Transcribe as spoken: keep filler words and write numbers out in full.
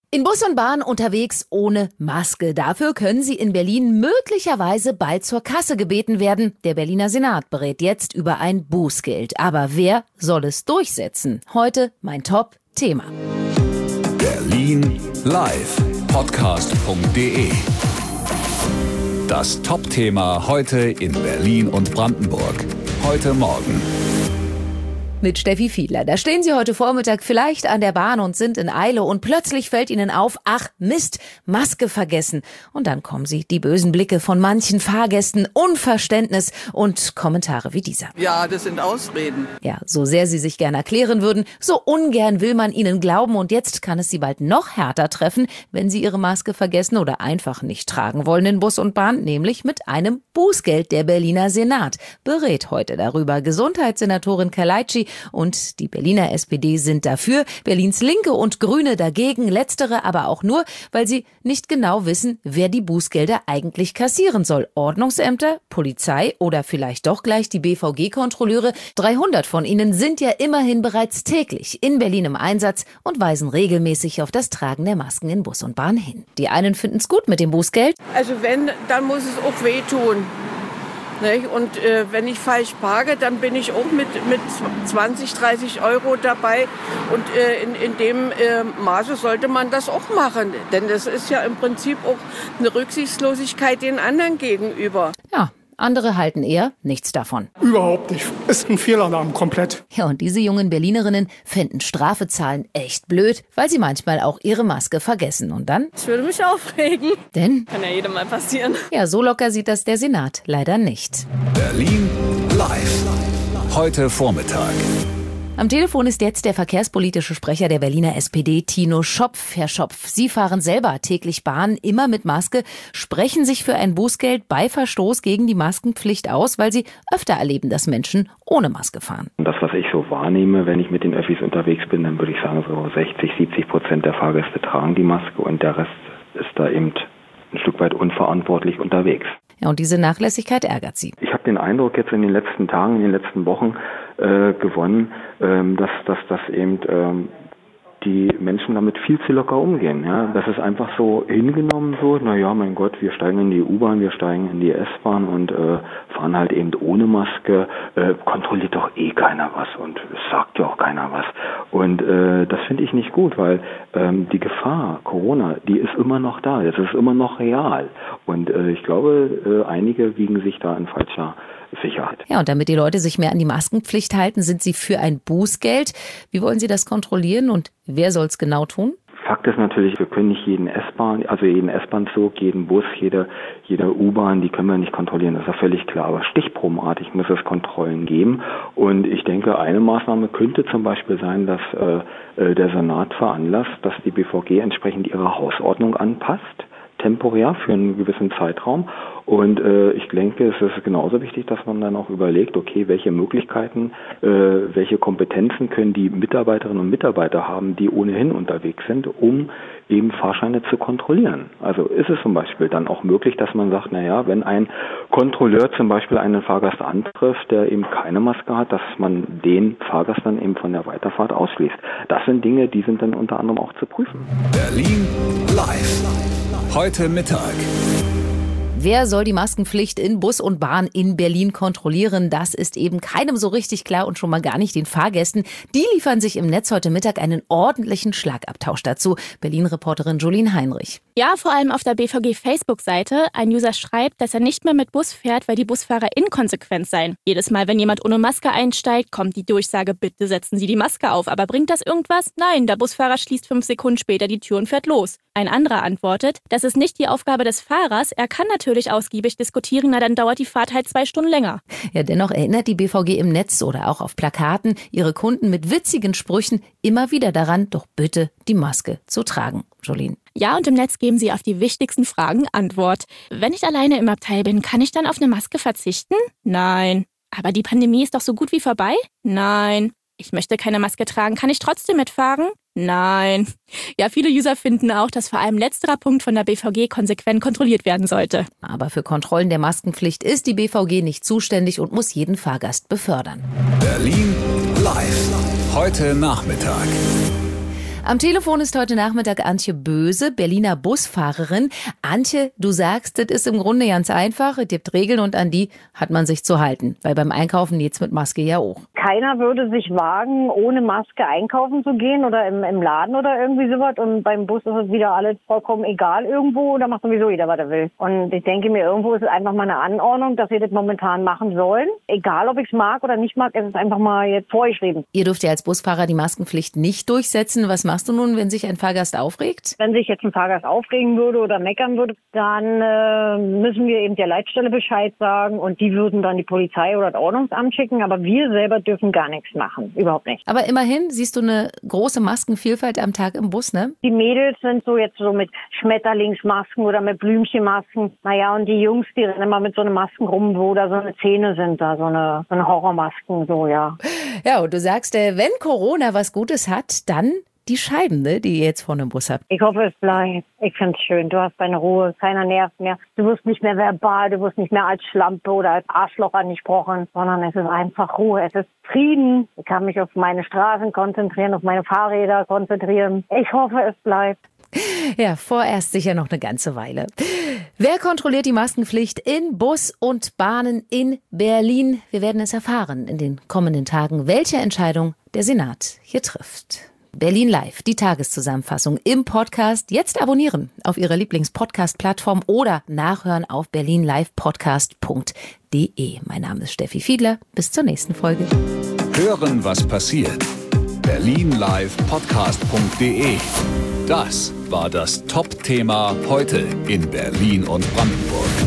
In Bus und Bahn unterwegs ohne Maske. Dafür können Sie in Berlin möglicherweise bald zur Kasse gebeten werden. Der Berliner Senat berät jetzt über ein Bußgeld. Aber wer soll es durchsetzen? Heute mein Top-Thema. Berlin live podcast punkt de. Das Top-Thema heute in Berlin und Brandenburg. Heute Morgen. Mit Steffi Fiedler. Da stehen Sie heute Vormittag vielleicht an der Bahn und sind in Eile und plötzlich fällt Ihnen auf, ach Mist, Maske vergessen. Und dann kommen Sie, die bösen Blicke von manchen Fahrgästen, Unverständnis und Kommentare wie dieser. Ja, das sind Ausreden. Ja, so sehr Sie sich gern erklären würden, so ungern will man Ihnen glauben und jetzt kann es Sie bald noch härter treffen, wenn Sie Ihre Maske vergessen oder einfach nicht tragen wollen in Bus und Bahn, nämlich mit einem Bußgeld. Der Berliner Senat berät heute darüber. Gesundheitssenatorin Kalaitschi und die Berliner S P D sind dafür, Berlins Linke und Grüne dagegen, letztere aber auch nur, weil sie nicht genau wissen, wer die Bußgelder eigentlich kassieren soll. Ordnungsämter, Polizei oder vielleicht doch gleich die B V G-Kontrolleure. dreihundert von ihnen sind ja immerhin bereits täglich in Berlin im Einsatz und weisen regelmäßig auf das Tragen der Masken in Bus und Bahn hin. Die einen finden es gut mit dem Bußgeld. Also wenn, dann muss es auch wehtun. Und äh, wenn ich falsch parke, dann bin ich auch mit, mit zwanzig, dreißig Euro dabei. Und äh, in, in dem äh, Maße sollte man das auch machen. Denn das ist ja im Prinzip auch eine Rücksichtslosigkeit den anderen gegenüber. Ja. Andere halten eher nichts davon. Überhaupt nicht. Ist ein Fehlalarm komplett. Ja, und diese jungen Berlinerinnen fänden Strafezahlen echt blöd, weil sie manchmal auch ihre Maske vergessen. Und dann? Ich würde mich aufregen. Denn? Kann ja jedem mal passieren. Ja, so locker sieht das der Senat leider nicht. Berlin live. Heute Vormittag. Am Telefon ist jetzt der verkehrspolitische Sprecher der Berliner S P D, Tino Schopf. Herr Schopf, Sie fahren selber täglich Bahn, immer mit Maske, sprechen sich für ein Bußgeld bei Verstoß gegen die Maskenpflicht aus, weil Sie öfter erleben, dass Menschen ohne Maske fahren. Das, was ich so wahrnehme, wenn ich mit den Öffis unterwegs bin, dann würde ich sagen, so sechzig, siebzig Prozent der Fahrgäste tragen die Maske und der Rest ist da eben ein Stück weit unverantwortlich unterwegs. Ja, und diese Nachlässigkeit ärgert Sie. Ich habe den Eindruck jetzt in den letzten Tagen, in den letzten Wochen äh, gewonnen, ähm, dass, dass, dass eben ähm, die Menschen damit viel zu locker umgehen. Ja? Das ist einfach so hingenommen so, naja, mein Gott, wir steigen in die U-Bahn, wir steigen in die S-Bahn und äh, fahren halt eben ohne Maske, äh, kontrolliert doch eh keiner was und es sagt ja auch keiner was. Und äh, das finde ich nicht gut, weil ähm, die Gefahr, Corona, die ist immer noch da, das ist immer noch real. Und äh, ich glaube, äh, einige wiegen sich da in falscher Sicherheit. Ja, und damit die Leute sich mehr an die Maskenpflicht halten, sind Sie für ein Bußgeld. Wie wollen Sie das kontrollieren und wer soll es genau tun? Fakt ist natürlich, wir können nicht jeden S-Bahn, also jeden S-Bahn-Zug, jeden Bus, jede, jede U-Bahn, die können wir nicht kontrollieren, das ist ja völlig klar. Aber stichprobenartig muss es Kontrollen geben. Und ich denke, eine Maßnahme könnte zum Beispiel sein, dass äh, der Senat veranlasst, dass die B V G entsprechend ihre Hausordnung anpasst, temporär für einen gewissen Zeitraum. Und äh, ich denke, es ist genauso wichtig, dass man dann auch überlegt, okay, welche Möglichkeiten, äh, welche Kompetenzen können die Mitarbeiterinnen und Mitarbeiter haben, die ohnehin unterwegs sind, um eben Fahrscheine zu kontrollieren. Also ist es zum Beispiel dann auch möglich, dass man sagt, naja, wenn ein Kontrolleur zum Beispiel einen Fahrgast antrifft, der eben keine Maske hat, dass man den Fahrgast dann eben von der Weiterfahrt ausschließt. Das sind Dinge, die sind dann unter anderem auch zu prüfen. Berlin live. Heute Mittag. Wer soll die Maskenpflicht in Bus und Bahn in Berlin kontrollieren? Das ist eben keinem so richtig klar und schon mal gar nicht den Fahrgästen. Die liefern sich im Netz heute Mittag einen ordentlichen Schlagabtausch dazu. Berlin-Reporterin Jolien Heinrich. Ja, vor allem auf der B V G-Facebook-Seite. Ein User schreibt, dass er nicht mehr mit Bus fährt, weil die Busfahrer inkonsequent seien. Jedes Mal, wenn jemand ohne Maske einsteigt, kommt die Durchsage, bitte setzen Sie die Maske auf. Aber bringt das irgendwas? Nein, der Busfahrer schließt fünf Sekunden später die Tür und fährt los. Ein anderer antwortet, das ist nicht die Aufgabe des Fahrers. Er kann natürlich ausgiebig diskutieren, na dann dauert die Fahrt halt zwei Stunden länger. Ja, dennoch erinnert die B V G im Netz oder auch auf Plakaten ihre Kunden mit witzigen Sprüchen immer wieder daran, doch bitte die Maske zu tragen. Jolien. Ja, und im Netz geben sie auf die wichtigsten Fragen Antwort. Wenn ich alleine im Abteil bin, kann ich dann auf eine Maske verzichten? Nein. Aber die Pandemie ist doch so gut wie vorbei? Nein. Ich möchte keine Maske tragen, kann ich trotzdem mitfahren? Nein. Ja, viele User finden auch, dass vor allem letzterer Punkt von der B V G konsequent kontrolliert werden sollte. Aber für Kontrollen der Maskenpflicht ist die B V G nicht zuständig und muss jeden Fahrgast befördern. Berlin live. Heute Nachmittag. Am Telefon ist heute Nachmittag Antje Böse, Berliner Busfahrerin. Antje, du sagst, das ist im Grunde ganz einfach. Es gibt Regeln und an die hat man sich zu halten. Weil beim Einkaufen jetzt mit Maske ja auch. Keiner würde sich wagen, ohne Maske einkaufen zu gehen oder im, im Laden oder irgendwie sowas. Und beim Bus ist es wieder alles vollkommen egal irgendwo. Da macht sowieso jeder, was er will. Und ich denke mir, irgendwo ist es einfach mal eine Anordnung, dass wir das momentan machen sollen. Egal, ob ich es mag oder nicht mag, es ist einfach mal jetzt vorgeschrieben. Ihr dürft ja als Busfahrer die Maskenpflicht nicht durchsetzen. Was machst du nun, wenn sich ein Fahrgast aufregt? Wenn sich jetzt ein Fahrgast aufregen würde oder meckern würde, dann äh, müssen wir eben der Leitstelle Bescheid sagen und die würden dann die Polizei oder das Ordnungsamt schicken. Aber wir selber dürfen gar nichts machen. Überhaupt nicht. Aber immerhin siehst du eine große Maskenvielfalt am Tag im Bus, ne? Die Mädels sind so jetzt so mit Schmetterlingsmasken oder mit Blümchenmasken. Naja, und die Jungs, die rennen immer mit so einer Masken rum, wo da so eine Zähne sind, da so eine, so eine Horrormasken, so, ja. Ja, und du sagst, wenn Corona was Gutes hat, dann die Scheiben, ne, die ihr jetzt vorne im Bus habt. Ich hoffe, es bleibt. Ich finde es schön. Du hast deine Ruhe, keiner nervt mehr. Du wirst nicht mehr verbal, du wirst nicht mehr als Schlampe oder als Arschloch angesprochen, sondern es ist einfach Ruhe, es ist Frieden. Ich kann mich auf meine Straßen konzentrieren, auf meine Fahrräder konzentrieren. Ich hoffe, es bleibt. Ja, vorerst sicher noch eine ganze Weile. Wer kontrolliert die Maskenpflicht in Bus und Bahnen in Berlin? Wir werden es erfahren in den kommenden Tagen, welche Entscheidung der Senat hier trifft. Berlin Live, die Tageszusammenfassung im Podcast. Jetzt abonnieren auf Ihrer Lieblings-Podcast-Plattform oder nachhören auf berlin live podcast punkt de. Mein Name ist Steffi Fiedler. Bis zur nächsten Folge. Hören, was passiert. berlin live podcast punkt de. Das war das Top-Thema heute in Berlin und Brandenburg.